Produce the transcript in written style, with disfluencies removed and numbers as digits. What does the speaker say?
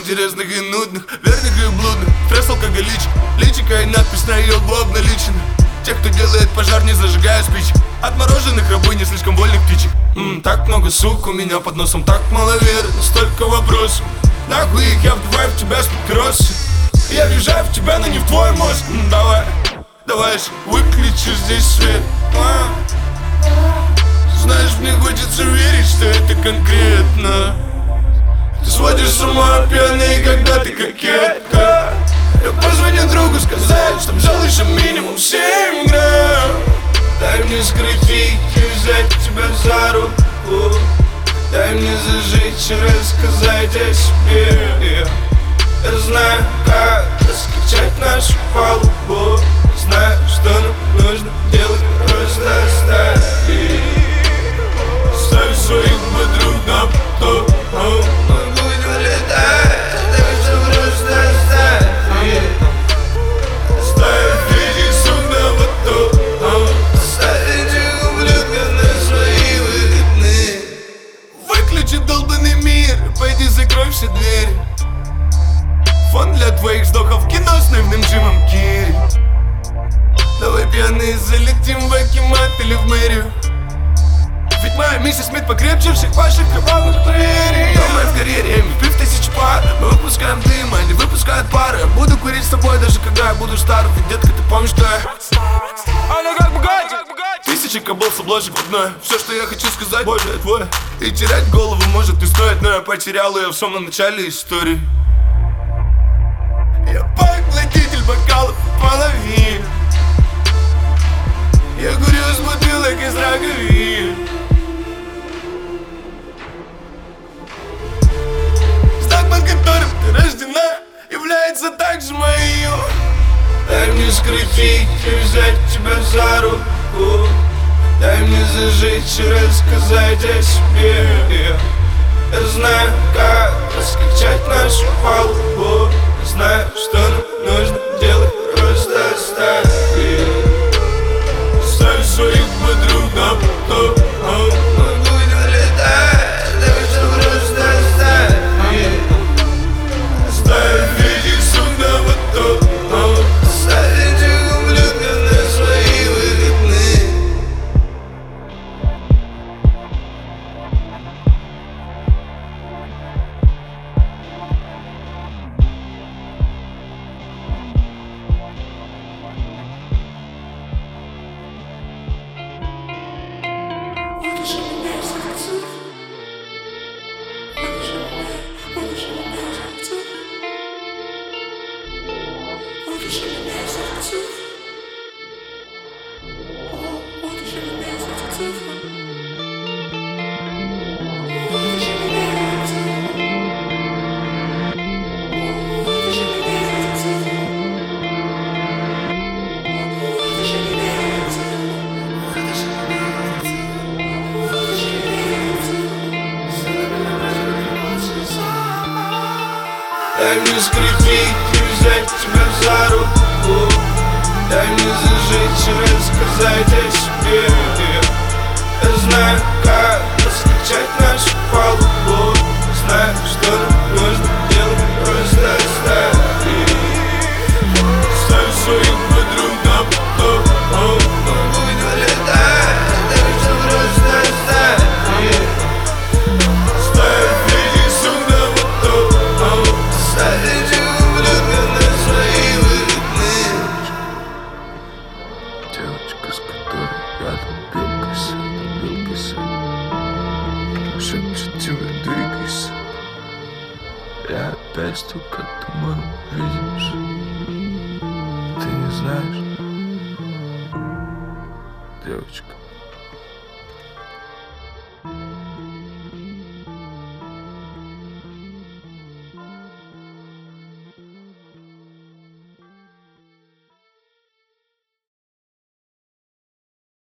интересных и нудных, верных и блудных, стресс алкоголичек, личика и надпись на ее лбу обналичена. Тех, кто делает пожар, не зажигая спичек, отмороженных рабынь, не слишком вольных птичек. Так много сук у меня под носом, так мало веры, столько вопросов. Нахуй их я вдуваю в тебя с папиросы. Я въезжаю в тебя, но не в твой мозг. Давай же, выключи здесь свет. Знаешь, мне хочется верить, что это конкретно. Ты сводишь с ума пьяный, когда ты кокетка. Я позвоню другу сказать, что взял еще минимум 7 грамм. Дай мне скрутить и взять тебя за руку. Дай мне зажечь и рассказать о себе. Я знаю, как раскачать нашу палубу. Знаю, что нам нужно делать, просто оставь их. Ставь своих подруг на потом. Могу не улетать, так что просто оставь их. Ставь этих сук на потом. Ставь этих ублюдков на свои выходные. Выключи долбанный мир, пойди закрой все двери. Фон для твоих вздохов, кино с наивным Джимом Керри. Давай пьяные залетим в Акимат или в мэрию. Ведь моя миссис Смит покрепче всех ваших кровавых прерий. Дома в карьере, MVP в 1000 пар. Мы выпускаем дым, они выпускают пары. Буду курить с тобой, даже когда я буду стар. Ведь, детка, ты помнишь, что я она как Бугатти. 1000 кобыл с обложек в одной. Все, что я хочу сказать, боже, я твой. И терять голову может не стоит, но я потерял ее в самом начале истории. Я поглотитель бокалов половин. Я курю с бутылок из раковин. Знак, под которым ты рождена, является также моим. Дай мне скрутить и взять тебя за руку. Дай мне зажечь и рассказать о себе. Я знаю, как раскачать нашу палубу. Знаю, что нам нужно делать, просто оставь их. Ставь своих подруг на потом. Могу не улетать, так что просто оставь их. Ставь этих сук на потом. Ставь этих ублюдков на свои выходные. Дай мне скрутить и взять тебя за руку. Дай мне зажечь и рассказать о себе. Я знаю, как раскачать нашу палубу. Знаю, что нам нужно делать, просто оставь их. Ставь своих подруг на потом. Могу не улетать, так что просто оставь их. Ставь этих сук на потом. Ставь этих ублюдков на свои выходные. Девочка, с которой я добился, шепчет тебе, двигайся. Я опять только думаю, видишь. Ты не знаешь, девочка.